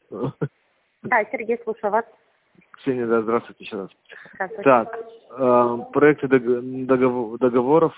Да, Сергей, слушаю вас. Ксения, да, здравствуйте еще раз. Здравствуйте. Так, проекты договоров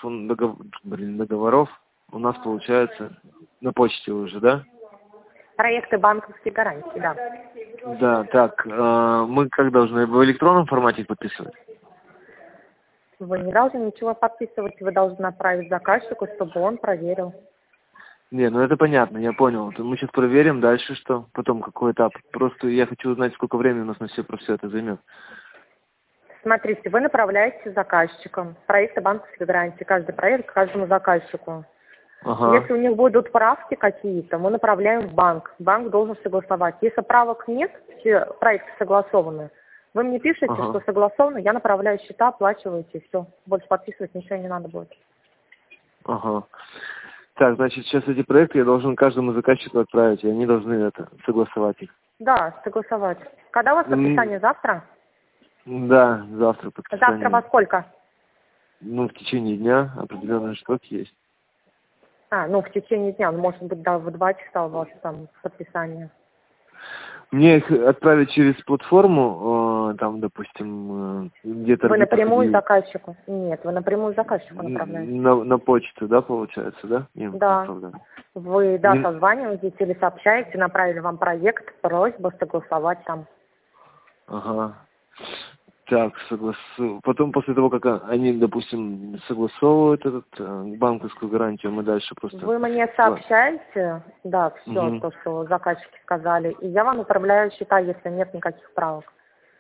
у нас получается на почте уже, да? Проекты банковские гарантии, да. Да, так, мы как должны, в электронном формате подписывать? Вы не должны ничего подписывать, вы должны направить заказчику, чтобы он проверил. Не, ну это понятно, я понял. Мы сейчас проверим, дальше что? Потом какой этап? Просто я хочу узнать, сколько времени у нас на все про все это займет. Смотрите, вы направляете заказчикам проекты банковских гарантий, каждый проект каждому заказчику. Ага. Если у них будут правки какие-то, мы направляем в банк. Банк должен согласовать. Если правок нет, все проекты согласованы, вы мне пишете, что согласовано, я направляю счета, оплачиваете, и все. Больше подписывать ничего не надо будет. Ага. Так, значит, сейчас эти проекты я должен каждому заказчику отправить, и они должны это согласовать их. Да, согласовать. Когда у вас подписание? Завтра? Да, завтра подписание. Завтра во сколько? Ну, в течение дня определенный срок есть. В течение дня, может быть, да, в 2 часа у вас там подписание. Мне их отправить через платформу, там, допустим, где-то... Вы напрямую заказчику? Нет, вы напрямую заказчику направляете. На почту, да, получается, да? Да. Вы, созваниваетесь или сообщаете, направили вам проект, просьба согласовать там. Ага. Так, потом, после того, как они, допустим, согласовывают банковскую гарантию, мы дальше просто... Вы мне сообщаете, да, все, то, что заказчики сказали, и я вам направляю счета, если нет никаких правок.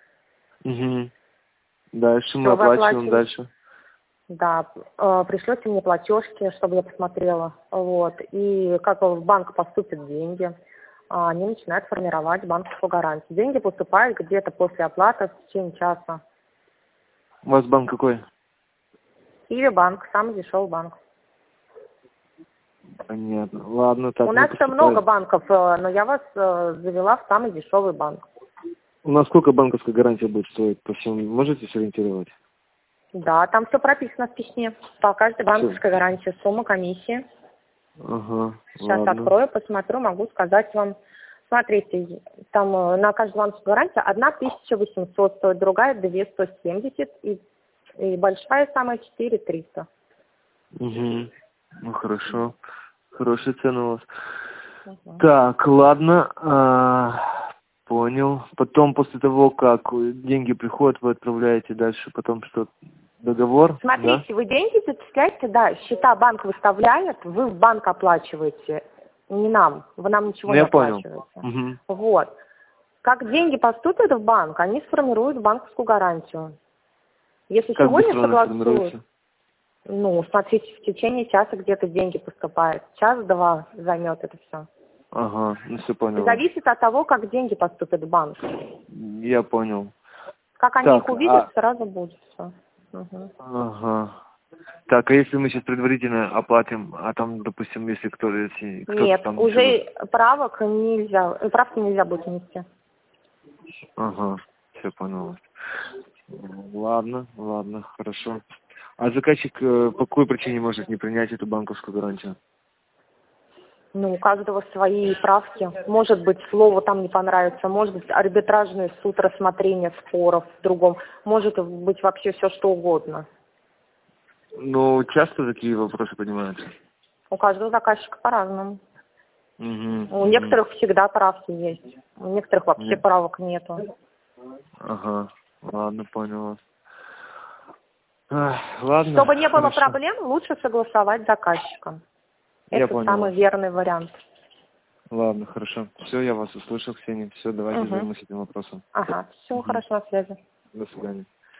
Дальше мы оплачиваем дальше. Да, пришлете мне платежки, чтобы я посмотрела, вот, и как в банк поступят деньги, они начинают формировать банковскую гарантию. Деньги поступают где-то после оплаты в течение часа. У вас банк какой? Киви-банк, самый дешевый банк. Понятно. Ладно, так. У нас много банков, но я вас завела в самый дешевый банк. У нас сколько банковская гарантия будет стоить? По всем можете сориентировать? Да, там все прописано в письме. По каждой банковской гарантии сумма комиссии. Ага. Сейчас открою, посмотрю, могу сказать вам. Смотрите, там на каждую банковскую гарантию 1800 стоит, другая 2170 и большая самая 4300. Ну хорошо. Хорошая цена у вас. Так, ладно. Понял. Потом, после того, как деньги приходят, вы отправляете дальше, потом что? Договор? Смотрите, да? Вы деньги зачисляете, да, счета банк выставляет, вы в банк оплачиваете, не нам, вы нам ничего не оплачиваете. Понял. Вот. Как деньги поступят в банк, они сформируют банковскую гарантию. Если как сегодня согласуют, смотрите, в течение часа где-то деньги поступают. Час-два займет это все. Ага, все понял. Зависит от того, как деньги поступят в банк. Я понял. Как они их увидят, сразу будет все. Ага. Так, а если мы сейчас предварительно оплатим, а там, допустим, если кто-то Нет, там... уже правки нельзя будет внести. Ага, все понял. Ладно, хорошо. А заказчик по какой причине может не принять эту банковскую гарантию? У каждого свои правки. Может быть, слово там не понравится, может быть, арбитражный суд рассмотрения споров в другом. Может быть, вообще все что угодно. Часто такие вопросы поднимаются? У каждого заказчика по-разному. У некоторых всегда правки есть, у некоторых вообще правок нету. Ага, ладно, понял. Ладно. Чтобы не было проблем, лучше согласовать с заказчиком. Это самый верный вариант. Ладно, хорошо. Все, я вас услышал, Ксения. Все, давайте займемся этим вопросом. Ага, все, хорошо, на связи. До свидания.